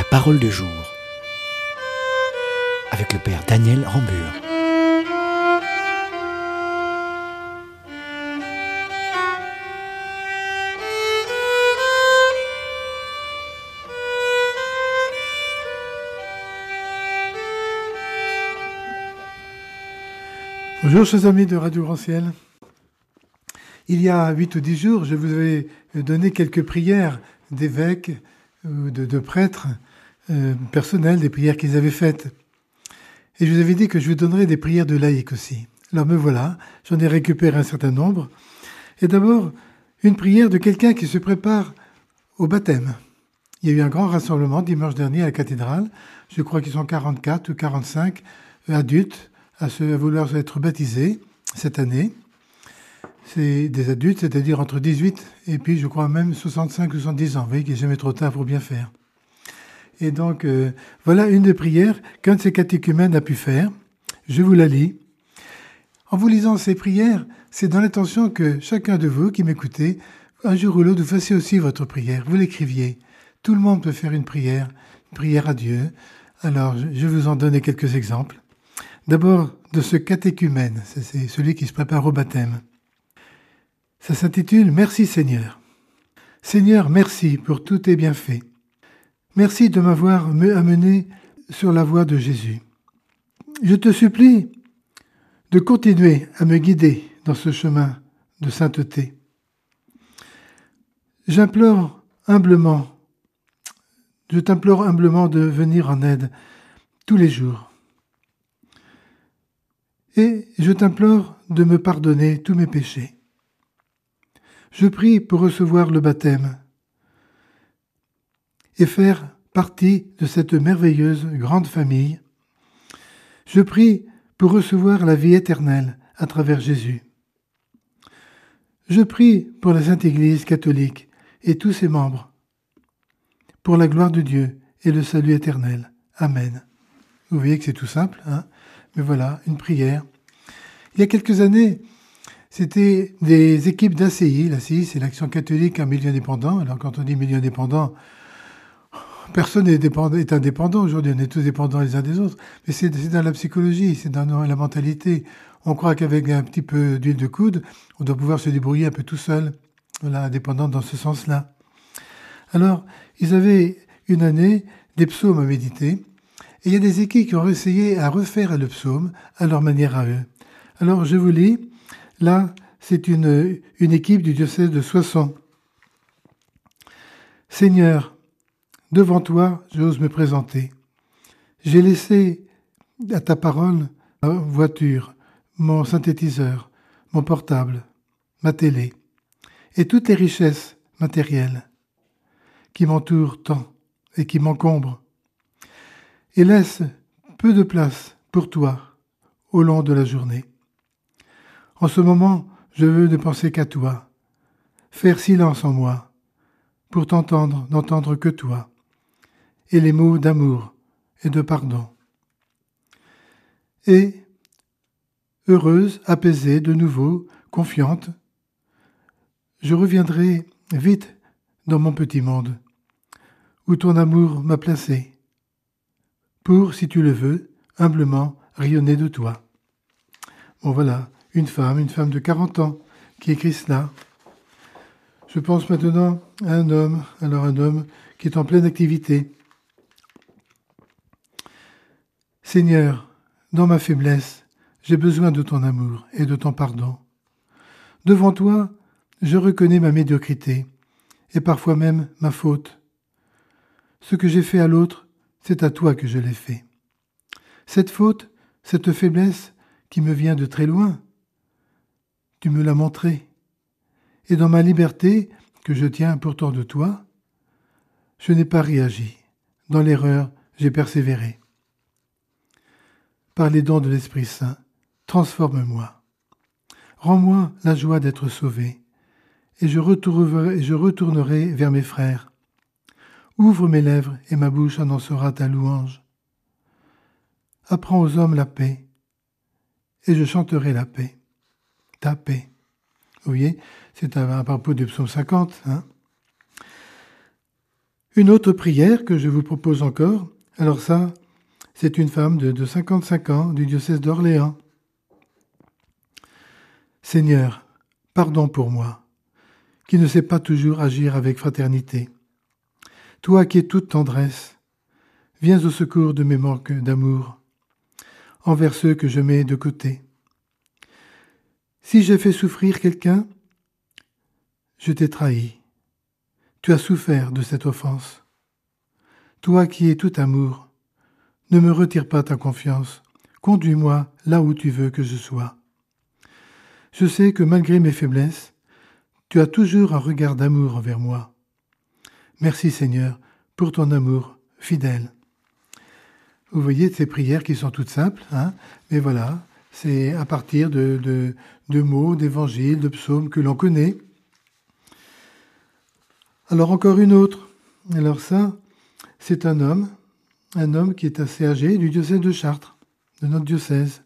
parole de jour avec le Père Daniel Rambure. Bonjour chers amis de Radio Grand Ciel. Il y a 8 ou 10 jours, je vous avais donné quelques prières d'évêques ou de prêtres personnels, des prières qu'ils avaient faites. Et je vous avais dit que je vous donnerais des prières de laïcs aussi. Alors me voilà, j'en ai récupéré un certain nombre. Et d'abord, une prière de quelqu'un qui se prépare au baptême. Il y a eu un grand rassemblement dimanche dernier à la cathédrale. Je crois qu'ils sont 44 ou 45 adultes à vouloir être baptisés cette année. C'est des adultes, c'est-à-dire entre 18 et puis je crois même 65 ou 70 ans. Vous voyez qu'il n'est jamais trop tard pour bien faire. Et donc, voilà une des prières qu'un de ces catéchumènes a pu faire. Je vous la lis. En vous lisant ces prières, c'est dans l'intention que chacun de vous qui m'écoutez, un jour ou l'autre, vous fassiez aussi votre prière. Vous l'écriviez. Tout le monde peut faire une prière à Dieu. Alors, je vais vous en donner quelques exemples. D'abord, de ce catéchumène, c'est celui qui se prépare au baptême. Ça s'intitule « Merci Seigneur ». Seigneur, merci pour tous tes bienfaits. Merci de m'avoir amené sur la voie de Jésus. Je te supplie de continuer à me guider dans ce chemin de sainteté. Je t'implore humblement de venir en aide tous les jours. Et je t'implore de me pardonner tous mes péchés. Je prie pour recevoir le baptême et faire partie de cette merveilleuse grande famille. Je prie pour recevoir la vie éternelle à travers Jésus. Je prie pour la Sainte Église catholique et tous ses membres, pour la gloire de Dieu et le salut éternel. Amen. Vous voyez que c'est tout simple, hein ? Mais voilà, une prière. Il y a quelques années, c'était des équipes d'ACI. L'ACI, c'est l'Action catholique en milieu indépendant. Alors quand on dit milieu indépendant, personne n'est indépendant. Aujourd'hui, on est tous dépendants les uns des autres. Mais c'est dans la psychologie, c'est dans la mentalité. On croit qu'avec un petit peu d'huile de coude, on doit pouvoir se débrouiller un peu tout seul. Voilà, indépendant dans ce sens-là. Alors, ils avaient une année des psaumes à méditer. Et il y a des équipes qui ont essayé à refaire le psaume à leur manière à eux. Alors, je vous lis. Là, c'est une équipe du diocèse de Soissons. Seigneur, devant toi, j'ose me présenter. J'ai laissé à ta parole ma voiture, mon synthétiseur, mon portable, ma télé et toutes les richesses matérielles qui m'entourent tant et qui m'encombrent. Et laisse peu de place pour toi au long de la journée. En ce moment, je veux ne penser qu'à toi, faire silence en moi, pour n'entendre que toi, et les mots d'amour et de pardon. Et, heureuse, apaisée, de nouveau, confiante, je reviendrai vite dans mon petit monde, où ton amour m'a placé, pour, si tu le veux, humblement rayonner de toi. Bon voilà. Une femme de 40 ans, qui écrit cela. Je pense maintenant à un homme qui est en pleine activité. Seigneur, dans ma faiblesse, j'ai besoin de ton amour et de ton pardon. Devant toi, je reconnais ma médiocrité et parfois même ma faute. Ce que j'ai fait à l'autre, c'est à toi que je l'ai fait. Cette faute, cette faiblesse qui me vient de très loin, tu me l'as montré. Et dans ma liberté, que je tiens pourtant de toi, je n'ai pas réagi. Dans l'erreur, j'ai persévéré. Par les dons de l'Esprit Saint, transforme-moi. Rends-moi la joie d'être sauvé, et je retournerai vers mes frères. Ouvre mes lèvres et ma bouche annoncera ta louange. Apprends aux hommes la paix, et je chanterai la paix. Ta paix. Vous voyez, c'est à propos du psaume 50. Une autre prière que je vous propose encore, alors ça, c'est une femme de 55 ans du diocèse d'Orléans. Seigneur, pardon pour moi, qui ne sais pas toujours agir avec fraternité. Toi qui es toute tendresse, viens au secours de mes manques d'amour envers ceux que je mets de côté. Si j'ai fait souffrir quelqu'un, je t'ai trahi. Tu as souffert de cette offense. Toi qui es tout amour, ne me retire pas ta confiance. Conduis-moi là où tu veux que je sois. Je sais que malgré mes faiblesses, tu as toujours un regard d'amour envers moi. Merci Seigneur pour ton amour fidèle. Vous voyez ces prières qui sont toutes simples, mais voilà, c'est à partir de mots, d'évangiles, de psaumes que l'on connaît. Alors encore une autre. Alors ça, c'est un homme qui est assez âgé du diocèse de Chartres, de notre diocèse.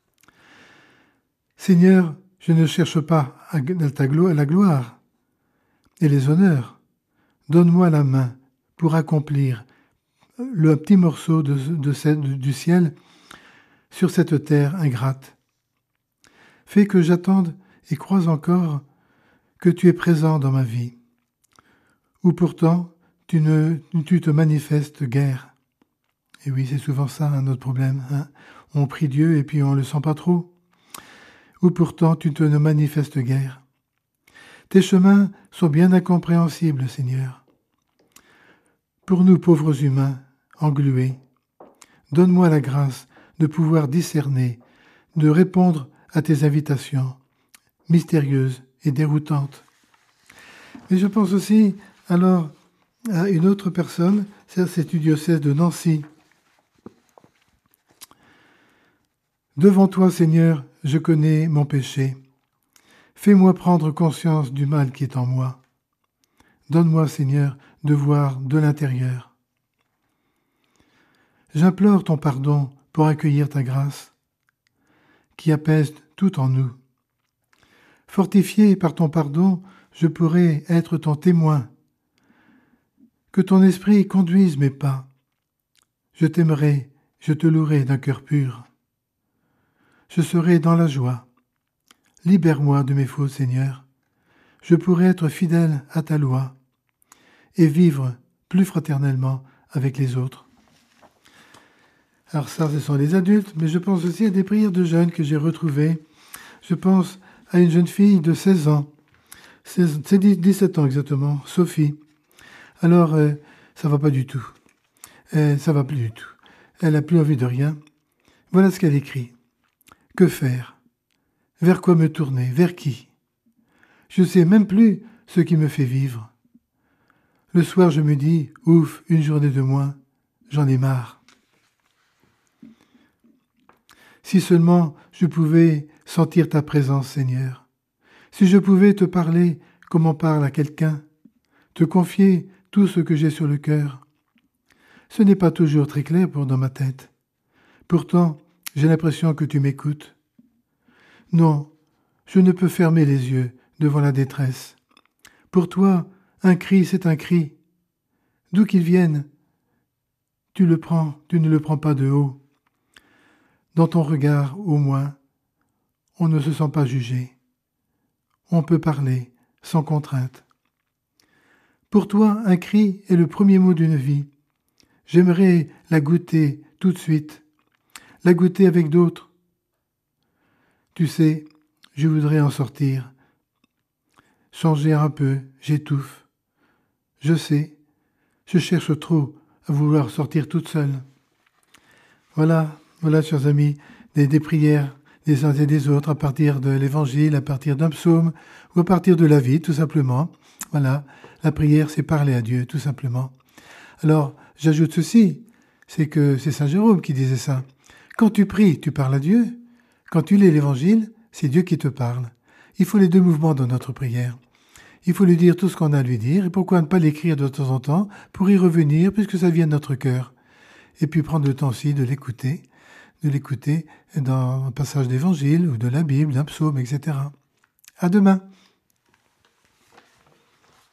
Seigneur, je ne cherche pas à la gloire et les honneurs. Donne-moi la main pour accomplir le petit morceau du ciel sur cette terre ingrate. Fais que j'attende et croise encore que tu es présent dans ma vie, où pourtant tu te manifestes guère. Et oui, c'est souvent ça notre problème. On prie Dieu et puis on ne le sent pas trop. Ou pourtant tu te ne manifestes guère. Tes chemins sont bien incompréhensibles, Seigneur. Pour nous pauvres humains, englués, donne-moi la grâce de pouvoir discerner, de répondre à tes invitations, mystérieuses et déroutantes. Mais je pense aussi alors à une autre personne, c'est du diocèse de Nancy. Devant toi, Seigneur, je connais mon péché. Fais-moi prendre conscience du mal qui est en moi. Donne-moi, Seigneur, de voir de l'intérieur. J'implore ton pardon pour accueillir ta grâce, qui apaise tout en nous. Fortifié par ton pardon, je pourrai être ton témoin. Que ton esprit conduise mes pas. Je t'aimerai, je te louerai d'un cœur pur. Je serai dans la joie. Libère-moi de mes fautes, Seigneur. Je pourrai être fidèle à ta loi et vivre plus fraternellement avec les autres. Alors ça, ce sont les adultes, mais je pense aussi à des prières de jeunes que j'ai retrouvées. Je pense à une jeune fille de 16 ans. C'est 17 ans exactement, Sophie. Alors, ça va pas du tout. Ça va plus du tout. Elle n'a plus envie de rien. Voilà ce qu'elle écrit. Que faire ? Vers quoi me tourner ? Vers qui ? Je ne sais même plus ce qui me fait vivre. Le soir, je me dis, ouf, une journée de moins, j'en ai marre. Si seulement je pouvais sentir ta présence, Seigneur. Si je pouvais te parler comme on parle à quelqu'un, te confier tout ce que j'ai sur le cœur. Ce n'est pas toujours très clair dans ma tête. Pourtant, j'ai l'impression que tu m'écoutes. Non, je ne peux fermer les yeux devant la détresse. Pour toi, un cri, c'est un cri. D'où qu'il vienne, tu ne le prends pas de haut. Dans ton regard, au moins, on ne se sent pas jugé. On peut parler sans contrainte. Pour toi, un cri est le premier mot d'une vie. J'aimerais la goûter tout de suite, la goûter avec d'autres. Tu sais, je voudrais en sortir. Changer un peu, j'étouffe. Je sais, je cherche trop à vouloir sortir toute seule. Voilà, chers amis, des prières des uns et des autres à partir de l'Évangile, à partir d'un psaume ou à partir de la vie, tout simplement. Voilà, la prière, c'est parler à Dieu, tout simplement. Alors, j'ajoute ceci, c'est que c'est Saint Jérôme qui disait ça. Quand tu pries, tu parles à Dieu. Quand tu lis l'Évangile, c'est Dieu qui te parle. Il faut les deux mouvements dans notre prière. Il faut lui dire tout ce qu'on a à lui dire, et pourquoi ne pas l'écrire de temps en temps, pour y revenir, puisque ça vient de notre cœur. Et puis prendre le temps aussi de l'écouter dans un passage d'Évangile, ou de la Bible, d'un psaume, etc. À demain.